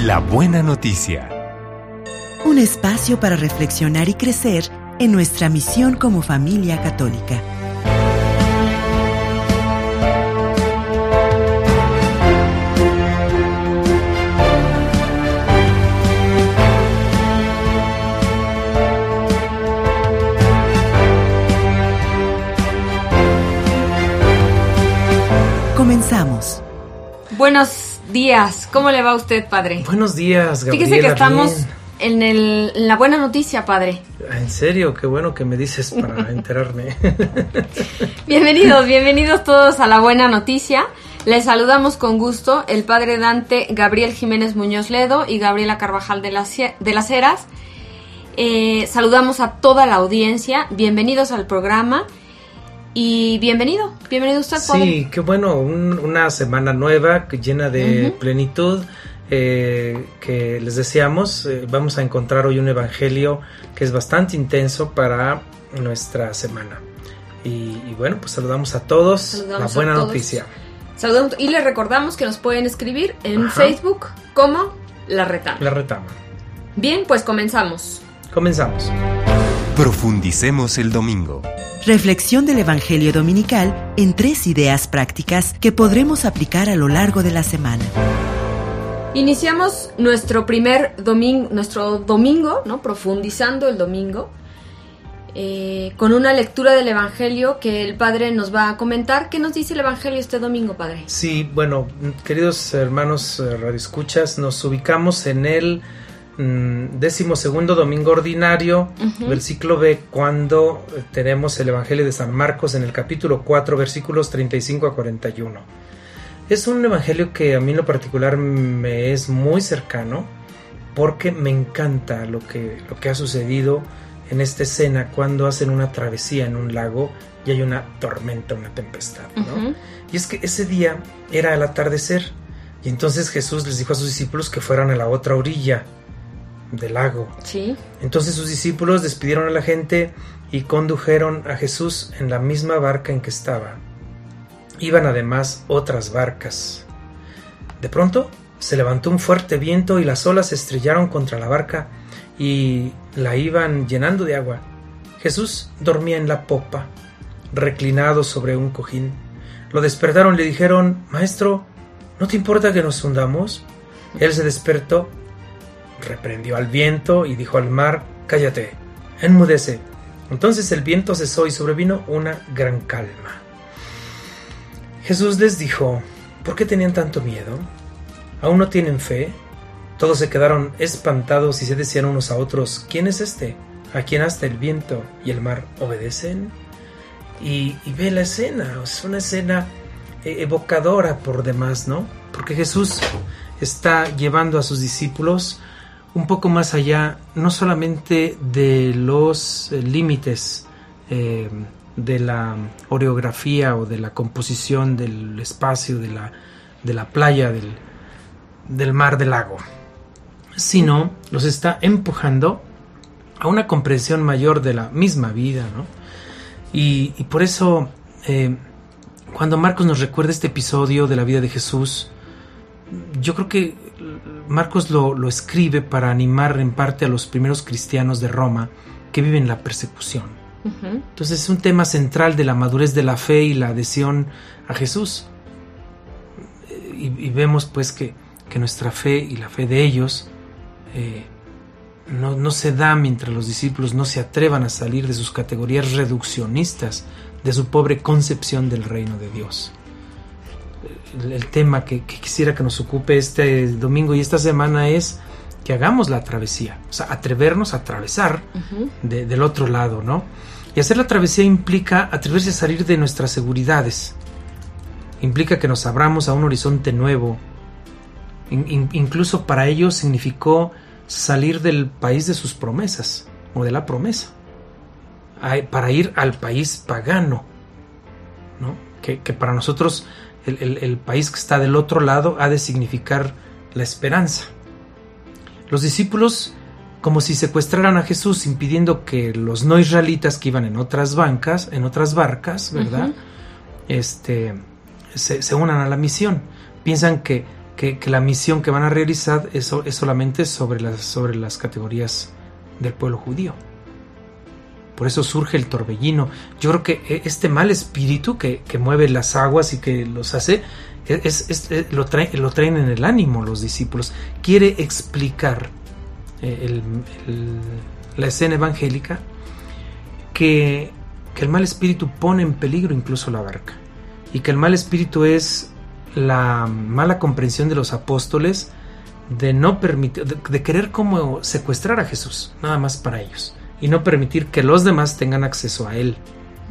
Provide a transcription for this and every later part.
La buena noticia. Un espacio para reflexionar y crecer en nuestra misión como familia católica. Comenzamos. Buenos días, ¿cómo le va a usted, padre? Buenos días, Gabriela. Fíjese que estamos en la buena noticia, padre. En serio, qué bueno que me dices para enterarme. Bienvenidos todos a la buena noticia. Les saludamos con gusto el padre Dante Gabriel Jiménez Muñoz Ledo y Gabriela Carvajal de las Heras. Saludamos a toda la audiencia, bienvenidos al programa. Y bienvenido usted, padre. Sí, qué bueno, una semana nueva llena de plenitud que les deseamos. Vamos a encontrar hoy un evangelio que es bastante intenso para nuestra semana. Y bueno, pues saludamos a todos, la buena noticia. Saludamos y les recordamos que nos pueden escribir en Facebook como La Retama. La Retama. Bien, pues comenzamos. Profundicemos el domingo. Reflexión del Evangelio Dominical en 3 ideas prácticas que podremos aplicar a lo largo de la semana. Iniciamos nuestro domingo, ¿no? Profundizando el domingo, con una lectura del Evangelio que el Padre nos va a comentar. ¿Qué nos dice el Evangelio este domingo, Padre? Sí, bueno, queridos hermanos radioescuchas, nos ubicamos en el 12º domingo ordinario, versículo B, cuando tenemos el Evangelio de San Marcos en el capítulo 4, versículos 35 a 41. Es un evangelio que a mí en lo particular me es muy cercano, porque me encanta lo que ha sucedido en esta escena cuando hacen una travesía en un lago y hay una tormenta, una tempestad, ¿no? Y es que ese día era el atardecer, y entonces Jesús les dijo a sus discípulos que fueran a la otra orilla del lago. Sí. Entonces sus discípulos despidieron a la gente y condujeron a Jesús en la misma barca en que estaba. Iban además otras barcas. De pronto se levantó un fuerte viento y las olas se estrellaron contra la barca y la iban llenando de agua. Jesús dormía en la popa, reclinado sobre un cojín. Lo despertaron y le dijeron: Maestro, ¿no te importa que nos hundamos? Él se despertó, reprendió al viento y dijo al mar: cállate, enmudece. Entonces el viento cesó y sobrevino una gran calma. Jesús les dijo: ¿por qué tenían tanto miedo? ¿Aún no tienen fe? Todos se quedaron espantados y se decían unos a otros: ¿quién es este, a quien hasta el viento y el mar obedecen? Y ve la escena, es una escena evocadora por demás, ¿no? Porque Jesús está llevando a sus discípulos un poco más allá, no solamente de los límites de la orografía o de la composición del espacio de la playa, del mar, del lago, sino los está empujando a una comprensión mayor de la misma vida, ¿no? Y por eso, cuando Marcos nos recuerda este episodio de la vida de Jesús, yo creo que Marcos lo escribe para animar en parte a los primeros cristianos de Roma que viven la persecución. Entonces es un tema central de la madurez de la fe y la adhesión a Jesús. Y vemos pues que nuestra fe y la fe de ellos no se da mientras los discípulos no se atrevan a salir de sus categorías reduccionistas, de su pobre concepción del reino de Dios. El tema que quisiera que nos ocupe este domingo y esta semana es que hagamos la travesía, o sea, atrevernos a atravesar del otro lado, ¿no? Y hacer la travesía implica atreverse a salir de nuestras seguridades, implica que nos abramos a un horizonte nuevo. Incluso para ellos significó salir del país de sus promesas, o de la promesa, para ir al país pagano, ¿no? Que para nosotros el país que está del otro lado ha de significar la esperanza. Los discípulos, como si secuestraran a Jesús, impidiendo que los no israelitas que iban en otras barcas, ¿verdad? Se unan a la misión. Piensan que que la misión que van a realizar es solamente sobre las categorías del pueblo judío. Por eso surge el torbellino. Yo creo que este mal espíritu que mueve las aguas y que los hace, lo traen en el ánimo los discípulos. Quiere explicar la escena evangélica que el mal espíritu pone en peligro incluso la barca, y que el mal espíritu es la mala comprensión de los apóstoles de no permitir, de querer como secuestrar a Jesús, nada más para ellos, y no permitir que los demás tengan acceso a él.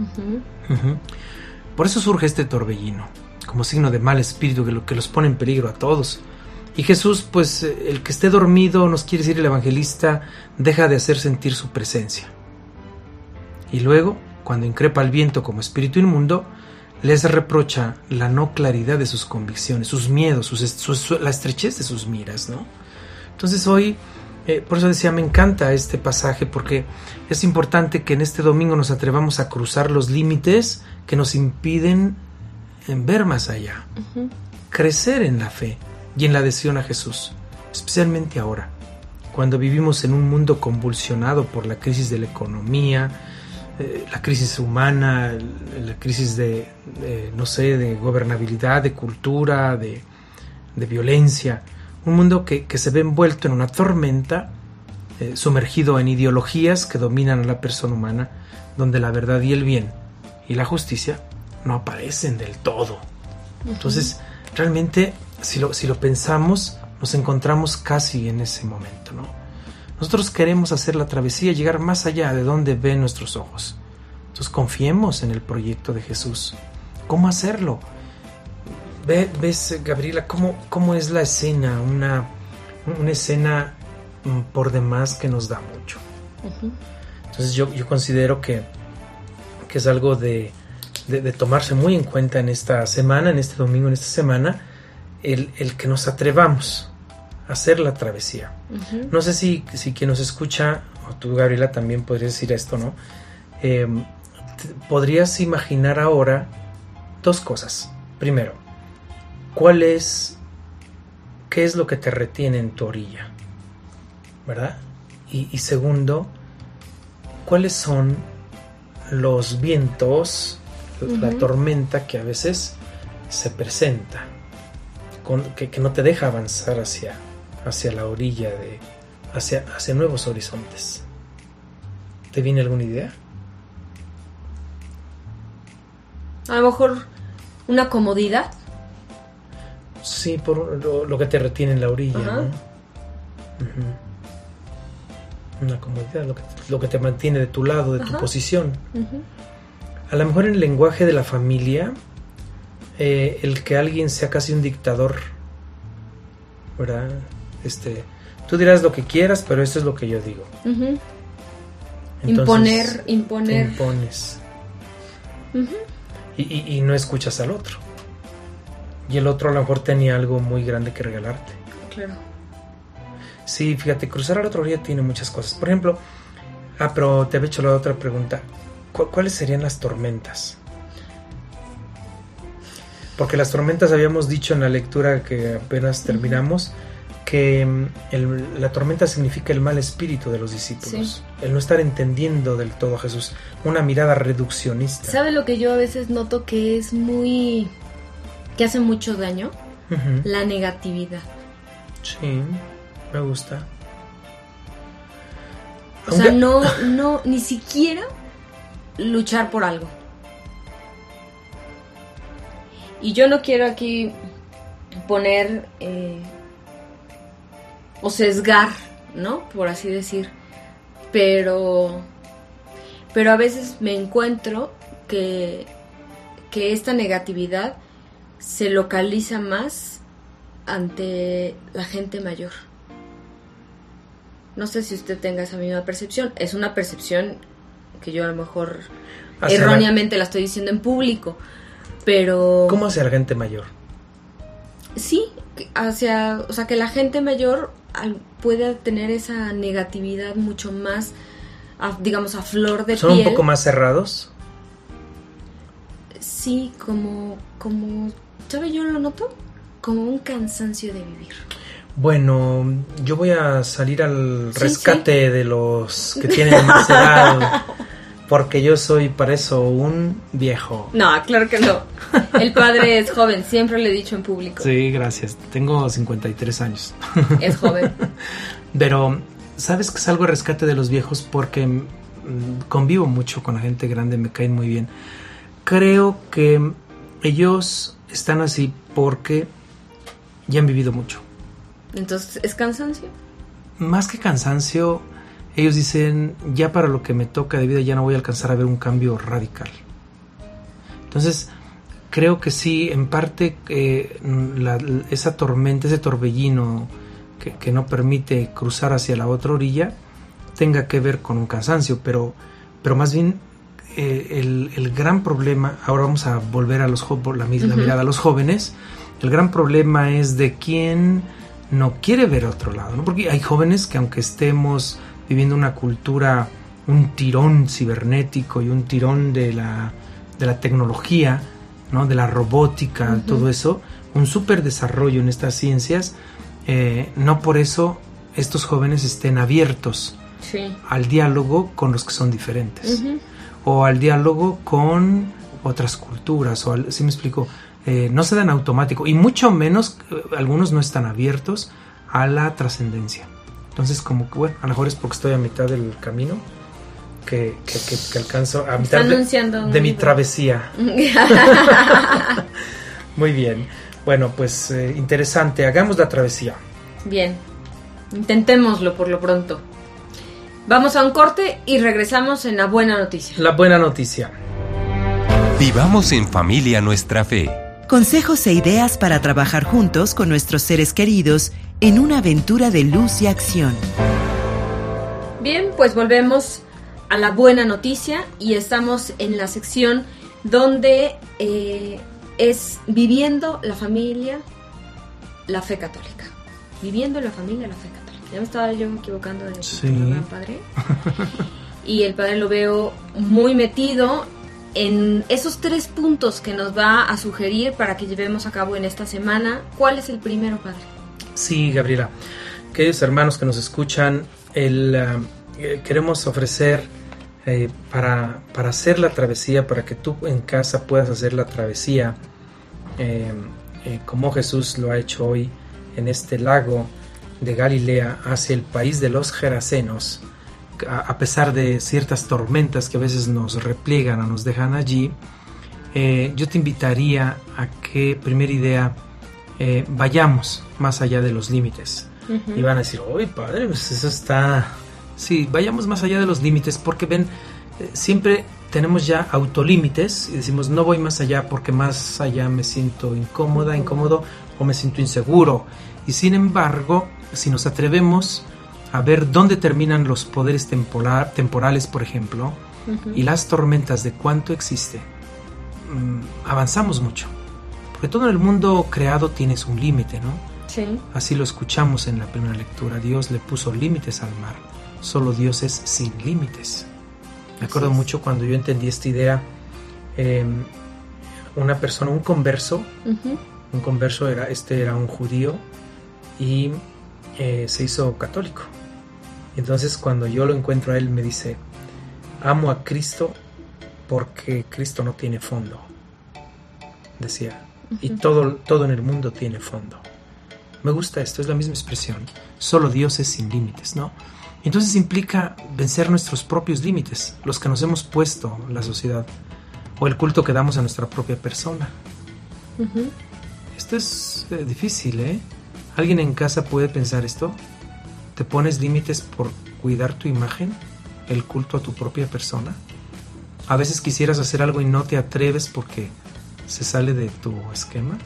Por eso surge este torbellino, como signo de mal espíritu que los pone en peligro a todos. Y Jesús, pues el que esté dormido, nos quiere decir el evangelista, deja de hacer sentir su presencia. Y luego, cuando increpa al viento como espíritu inmundo, les reprocha la no claridad de sus convicciones, sus miedos, la estrechez de sus miras, ¿no? Entonces hoy, por eso decía, me encanta este pasaje, porque es importante que en este domingo nos atrevamos a cruzar los límites que nos impiden ver más allá, crecer en la fe y en la adhesión a Jesús, especialmente ahora, cuando vivimos en un mundo convulsionado por la crisis de la economía, la crisis humana, la crisis de gobernabilidad, de cultura, de violencia. Un mundo que se ve envuelto en una tormenta, sumergido en ideologías que dominan a la persona humana, donde la verdad y el bien y la justicia no aparecen del todo. Entonces, realmente, si lo pensamos, nos encontramos casi en ese momento, ¿no? Nosotros queremos hacer la travesía, llegar más allá de donde ven nuestros ojos. Entonces confiemos en el proyecto de Jesús. ¿Cómo hacerlo? ¿Ves, Gabriela, cómo es la escena? Una escena por demás que nos da mucho. Entonces yo considero que es algo de tomarse muy en cuenta en esta semana, en este domingo, en esta semana, el que nos atrevamos hacer la travesía. No sé si quien nos escucha, o tú, Gabriela, también podrías decir esto, ¿no? Podrías imaginar ahora dos cosas. Primero, ¿qué es lo que te retiene en tu orilla? ¿Verdad? Y segundo, ¿cuáles son los vientos, la tormenta que a veces se presenta, que no te deja avanzar hacia la orilla, hacia nuevos horizontes? ¿Te viene alguna idea? A lo mejor una comodidad. Sí, por lo que te retiene en la orilla, ¿no? Una comodidad, lo que te mantiene de tu lado, de tu posición. A lo mejor en el lenguaje de la familia, el que alguien sea casi un dictador, ¿verdad? Tú dirás lo que quieras, pero esto es lo que yo digo. Entonces, imponer. Te impones. Y no escuchas al otro. Y el otro a lo mejor tenía algo muy grande que regalarte. Claro. Sí, fíjate, cruzar al otro orilla tiene muchas cosas. Por ejemplo, pero te había hecho la otra pregunta. ¿Cuáles serían las tormentas? Porque las tormentas, habíamos dicho en la lectura que apenas terminamos, que la tormenta significa el mal espíritu de los discípulos. Sí. El no estar entendiendo del todo a Jesús. Una mirada reduccionista. ¿Sabe lo que yo a veces noto que es que hace mucho daño? La negatividad. Sí, me gusta. O sea, no, ni siquiera luchar por algo. Y yo no quiero aquí poner o sesgar, ¿no? Por así decir. Pero a veces me encuentro que esta negatividad se localiza más ante la gente mayor. No sé si usted tenga esa misma percepción. Es una percepción que yo a lo mejor erróneamente la estoy diciendo en público, pero... ¿Cómo hacia la gente mayor? Sí, o sea, que la gente mayor pueda tener esa negatividad mucho más, digamos, a flor de piel. ¿Son un poco más cerrados? Sí, como ¿sabe? Yo lo noto como un cansancio de vivir? Bueno, yo voy a salir al rescate de los que tienen más edad, porque yo soy para eso un viejo. No, claro que no. El padre es joven, siempre lo he dicho en público. Sí, gracias. Tengo 53 años. Es joven. Pero, ¿sabes que salgo al rescate de los viejos? Porque convivo mucho con la gente grande, me caen muy bien. Creo que ellos están así porque ya han vivido mucho. Entonces, ¿es cansancio? Más que cansancio, ellos dicen, ya para lo que me toca de vida ya no voy a alcanzar a ver un cambio radical. Entonces, creo que sí, en parte esa tormenta, ese torbellino que no permite cruzar hacia la otra orilla, tenga que ver con un cansancio, pero más bien el gran problema, ahora vamos a volver a la misma mirada a los jóvenes, el gran problema es de quién no quiere ver otro lado, ¿no? Porque hay jóvenes que aunque estemos viviendo una cultura, un tirón cibernético y un tirón de la tecnología, ¿no? De la robótica, todo eso, un súper desarrollo en estas ciencias, no por eso estos jóvenes estén abiertos al diálogo con los que son diferentes, o al diálogo con otras culturas, ¿sí me explico? No se dan automático, y mucho menos algunos no están abiertos a la trascendencia. Entonces, como que bueno, a lo mejor es porque estoy a mitad del camino que alcanzo, a mitad de mi travesía. Muy bien. Bueno, pues interesante, hagamos la travesía. Bien, intentémoslo por lo pronto. Vamos a un corte y regresamos en la buena noticia. La buena noticia. Vivamos en familia nuestra fe. Consejos e ideas para trabajar juntos con nuestros seres queridos en una aventura de luz y acción. Bien, pues volvemos a la buena noticia y estamos en la sección donde es viviendo la familia, la fe católica. Viviendo la familia, la fe católica. Ya me estaba yo equivocando de padre. Y el padre lo veo muy metido en esos 3 puntos que nos va a sugerir para que llevemos a cabo en esta semana. ¿Cuál es el primero, padre? Sí, Gabriela. Queridos hermanos que nos escuchan, queremos ofrecer para hacer la travesía, para que tú en casa puedas hacer la travesía como Jesús lo ha hecho hoy en este lago de Galilea hacia el país de los Gerasenos, a pesar de ciertas tormentas que a veces nos repliegan o nos dejan allí. Yo te invitaría a que, primera idea, vayamos más allá de los límites. Y van a decir, ¡oye, padre, pues eso está... Sí, vayamos más allá de los límites, porque ven, siempre tenemos ya autolímites y decimos, no voy más allá porque más allá me siento incómodo o me siento inseguro. Y sin embargo, si nos atrevemos a ver dónde terminan los poderes temporales, por ejemplo, y las tormentas de cuánto existe, avanzamos mucho. Porque todo en el mundo creado tienes un límite, ¿no? Sí. Así lo escuchamos en la primera lectura. Dios le puso límites al mar. Solo Dios es sin límites. Me acuerdo mucho cuando yo entendí esta idea. Una persona, un converso era un judío y se hizo católico. Entonces cuando yo lo encuentro a él me dice, amo a Cristo porque Cristo no tiene fondo, decía, y todo en el mundo tiene fondo. Me gusta esto, es la misma expresión. Solo Dios es sin límites, ¿no? Entonces implica vencer nuestros propios límites, los que nos hemos puesto la sociedad, o el culto que damos a nuestra propia persona. Esto es difícil, ¿eh? ¿Alguien en casa puede pensar esto? ¿Te pones límites por cuidar tu imagen, el culto a tu propia persona? A veces quisieras hacer algo y no te atreves porque se sale de tu esquema.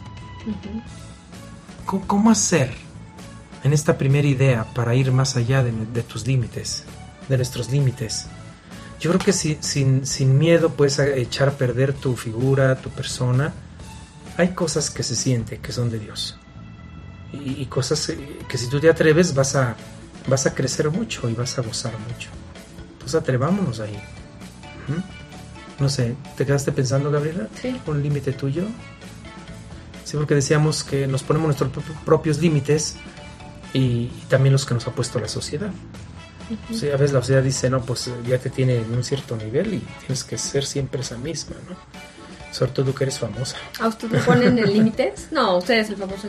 ¿Cómo hacer en esta primera idea para ir más allá de tus límites, de nuestros límites? Yo creo que sin miedo puedes echar a perder tu figura, tu persona. Hay cosas que se sienten que son de Dios y cosas que si tú te atreves vas a crecer mucho y vas a gozar mucho. Entonces atrevámonos ahí. No sé, ¿te quedaste pensando, Gabriela? Sí. ¿Un límite tuyo? Sí, porque decíamos que nos ponemos nuestros propios límites y también los que nos ha puesto la sociedad. Sí, a veces la sociedad dice, no, pues ya te tiene en un cierto nivel y tienes que ser siempre esa misma, ¿no? Sobre todo tú que eres famosa. ¿A usted le ponen límites? No, usted es el famoso.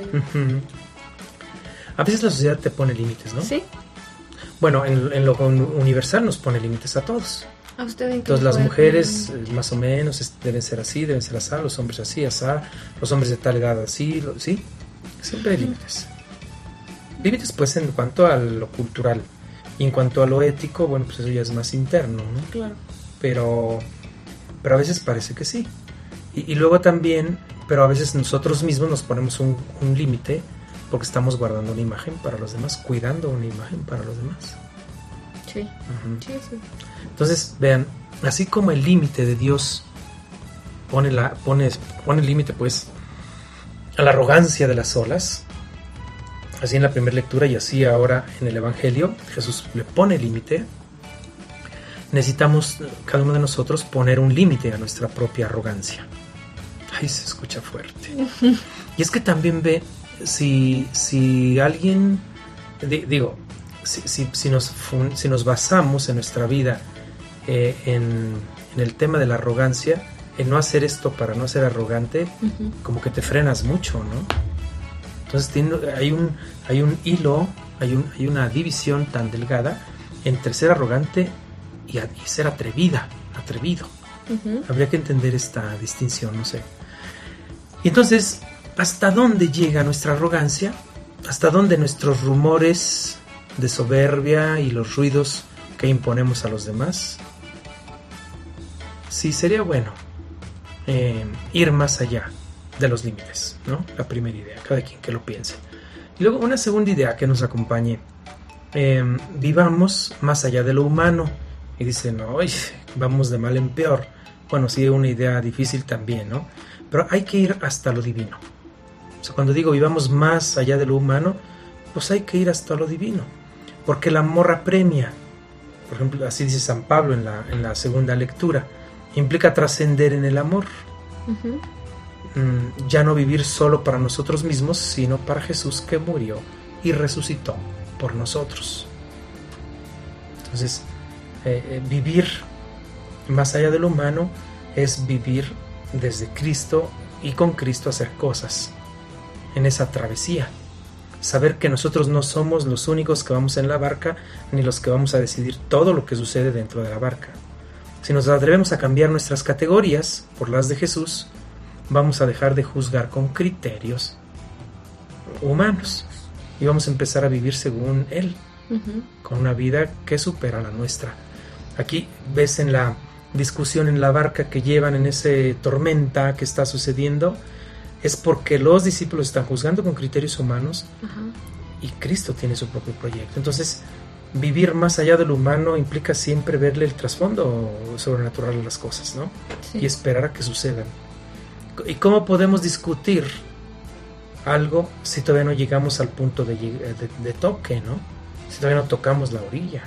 A veces la sociedad te pone límites, ¿no? Sí. Bueno, en lo universal nos pone límites a todos. ¿A usted en qué? Entonces las mujeres más o menos deben ser así, los hombres así, asá, los hombres de tal edad así, ¿sí? Siempre hay límites. Límites pues en cuanto a lo cultural. Y en cuanto a lo ético, bueno, pues eso ya es más interno, ¿no? Claro. Pero a veces parece que sí. Y luego también, pero a veces nosotros mismos nos ponemos un límite porque estamos guardando una imagen para los demás, cuidando una imagen para los demás. Sí. Sí. Entonces, vean, así como el límite de Dios pone el límite, pues, a la arrogancia de las olas, así en la primera lectura y así ahora en el Evangelio, Jesús le pone límite. Necesitamos, cada uno de nosotros, poner un límite a nuestra propia arrogancia. Ay, se escucha fuerte. Y es que también ve, si alguien, si nos basamos en nuestra vida en el tema de la arrogancia, en no hacer esto para no ser arrogante, como que te frenas mucho, ¿no? Entonces hay un hilo, hay una división tan delgada entre ser arrogante y ser atrevido. Habría que entender esta distinción, no sé. Y entonces, ¿hasta dónde llega nuestra arrogancia? ¿Hasta dónde nuestros rumores de soberbia y los ruidos que imponemos a los demás? Sí, sería bueno ir más allá de los límites, ¿no? La primera idea, cada quien que lo piense. Y luego una segunda idea que nos acompañe. Vivamos más allá de lo humano. Y dice, no, vamos de mal en peor. Bueno, sí, una idea difícil también, ¿no? Pero hay que ir hasta lo divino. O sea, cuando digo vivamos más allá de lo humano, pues hay que ir hasta lo divino. Porque el amor apremia. Por ejemplo, así dice San Pablo en la segunda lectura. Implica trascender en el amor. Ya no vivir solo para nosotros mismos, sino para Jesús que murió y resucitó por nosotros. Entonces, vivir más allá de lo humano es vivir desde Cristo y con Cristo hacer cosas en esa travesía. Saber que nosotros no somos los únicos que vamos en la barca ni los que vamos a decidir todo lo que sucede dentro de la barca. Si nos atrevemos a cambiar nuestras categorías por las de Jesús, vamos a dejar de juzgar con criterios humanos y vamos a empezar a vivir según Él, con una vida que supera la nuestra. Aquí ves en la discusión en la barca que llevan en ese tormenta que está sucediendo, es porque los discípulos están juzgando con criterios humanos y Cristo tiene su propio proyecto. Entonces, vivir más allá de lo humano implica siempre verle el trasfondo sobrenatural a las cosas, ¿no? Sí. Y esperar a que sucedan. ¿Y cómo podemos discutir algo si todavía no llegamos al punto de toque, ¿no? Si todavía no tocamos la orilla.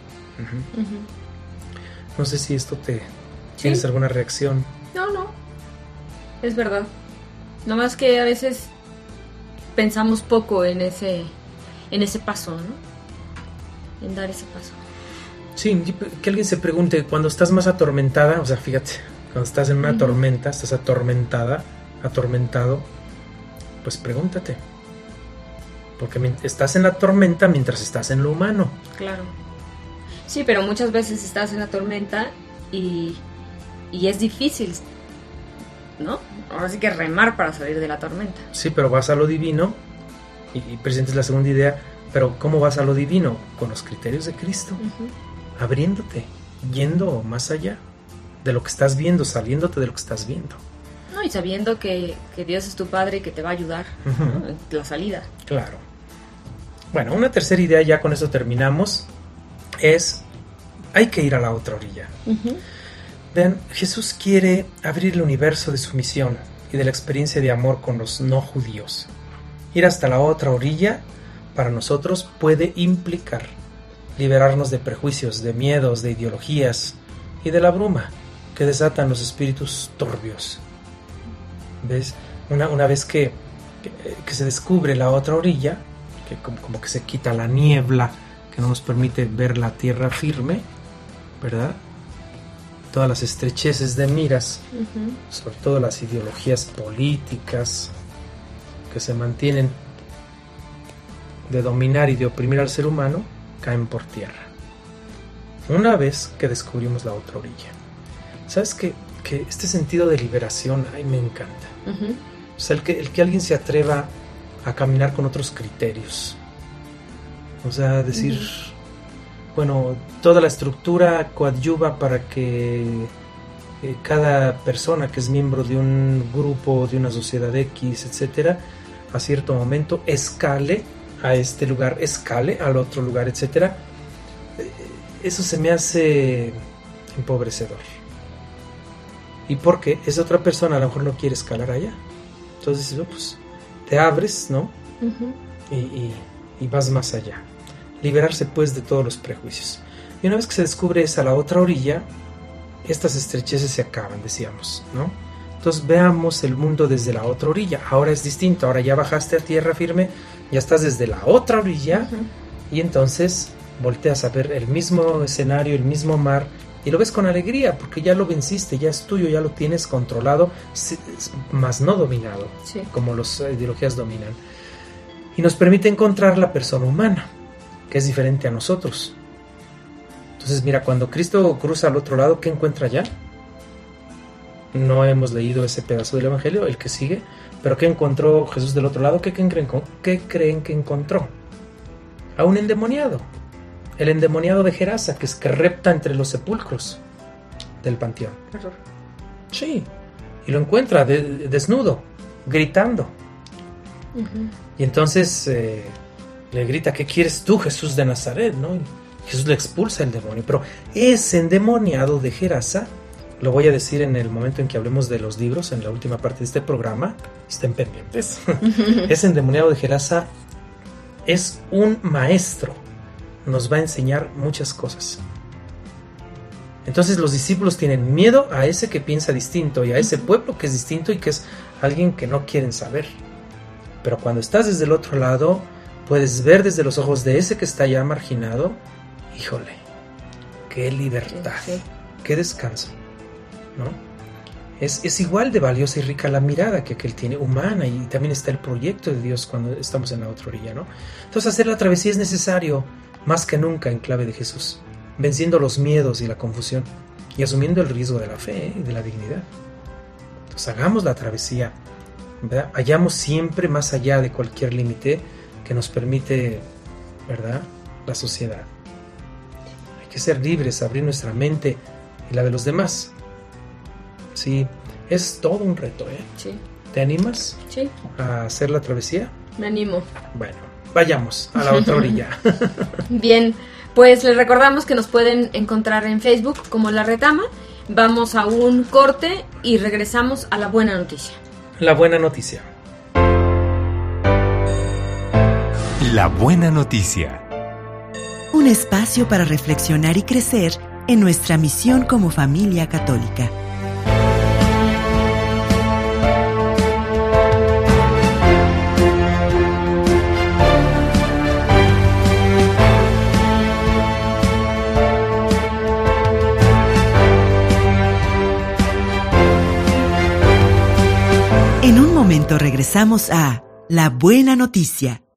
No sé si esto ¿tienes alguna reacción? No. Es verdad. Nomás que a veces pensamos poco en ese paso, ¿no? En dar ese paso. Sí, que alguien se pregunte, cuando estás más atormentada, o sea, fíjate, cuando estás en una tormenta, estás atormentado, pues pregúntate. Porque estás en la tormenta mientras estás en lo humano. Claro. Sí, pero muchas veces estás en la tormenta y es difícil, ¿no? Ahora sí que remar para salir de la tormenta. Sí, pero vas a lo divino y presentes la segunda idea. Pero ¿cómo vas a lo divino? Con los criterios de Cristo, abriéndote, yendo más allá de lo que estás viendo, saliéndote de lo que estás viendo. No, y sabiendo que Dios es tu Padre y que te va a ayudar, ¿no? En la salida. Claro. Bueno, una tercera idea, ya con eso terminamos, es hay que ir a la otra orilla. Vean, Jesús quiere abrir el universo de su misión y de la experiencia de amor con los no judíos. Ir hasta la otra orilla para nosotros puede implicar liberarnos de prejuicios, de miedos, de ideologías y de la bruma que desatan los espíritus turbios. ¿Ves? Una vez que que se descubre la otra orilla, que como que se quita la niebla que no nos permite ver la tierra firme, ¿verdad? Todas las estrecheces de miras, sobre todo las ideologías políticas que se mantienen de dominar y de oprimir al ser humano, caen por tierra. Una vez que descubrimos la otra orilla. ¿Sabes qué? Que este sentido de liberación, ay, me encanta. O sea, el que alguien se atreva a caminar con otros criterios. O sea, decir, bueno, toda la estructura coadyuva para que cada persona que es miembro de un grupo, de una sociedad X, etcétera, a cierto momento escale a este lugar, escale al otro lugar, etcétera. Eso se me hace empobrecedor. ¿Y por qué? Esa otra persona a lo mejor no quiere escalar allá. Entonces, pues, te abres, ¿no? Y vas más allá. Liberarse, pues, de todos los prejuicios. Y una vez que se descubre esa, la otra orilla, estas estrecheces se acaban, decíamos, ¿no? Entonces, veamos el mundo desde la otra orilla. Ahora es distinto. Ahora ya bajaste a tierra firme, ya estás desde la otra orilla, y entonces volteas a ver el mismo escenario, el mismo mar, y lo ves con alegría, porque ya lo venciste, ya es tuyo, ya lo tienes controlado, más no dominado, como las ideologías dominan. Y nos permite encontrar la persona humana, que es diferente a nosotros. Entonces, mira, cuando Cristo cruza al otro lado, ¿qué encuentra allá? No hemos leído ese pedazo del Evangelio, el que sigue, pero ¿qué encontró Jesús del otro lado? ¿Qué creen que encontró? A un endemoniado. El endemoniado de Gerasa, que repta entre los sepulcros del panteón. Sí, y lo encuentra desnudo, gritando. Y entonces le grita, ¿qué quieres tú, Jesús de Nazaret? ¿No? Y Jesús le expulsa el demonio. Pero ese endemoniado de Gerasa, lo voy a decir en el momento en que hablemos de los libros, en la última parte de este programa, estén pendientes. Ese endemoniado de Gerasa es un maestro. Nos va a enseñar muchas cosas. Entonces los discípulos tienen miedo a ese que piensa distinto y a ese pueblo que es distinto y que es alguien que no quieren saber. Pero cuando estás desde el otro lado, puedes ver desde los ojos de ese que está ya marginado. Híjole, qué libertad, qué descanso, ¿no? Es igual de valiosa y rica la mirada que aquel tiene, humana, y también está el proyecto de Dios cuando estamos en la otra orilla, ¿no? Entonces hacer la travesía es necesario, más que nunca en clave de Jesús, venciendo los miedos y la confusión y asumiendo el riesgo de la fe y de la dignidad. Entonces hagamos la travesía, ¿verdad? Vayamos siempre más allá de cualquier límite que nos permite, ¿verdad?, la sociedad. Hay que ser libres, abrir nuestra mente y la de los demás. Sí, es todo un reto, ¿eh? Sí. ¿Te animas? Sí. ¿A hacer la travesía? Me animo. Bueno, vayamos a la otra orilla. Bien, pues les recordamos que nos pueden encontrar en Facebook como La Retama. Vamos a un corte y regresamos a la buena noticia. La buena noticia. La buena noticia. Un espacio para reflexionar y crecer en nuestra misión como familia católica. En un momento regresamos a La Buena Noticia.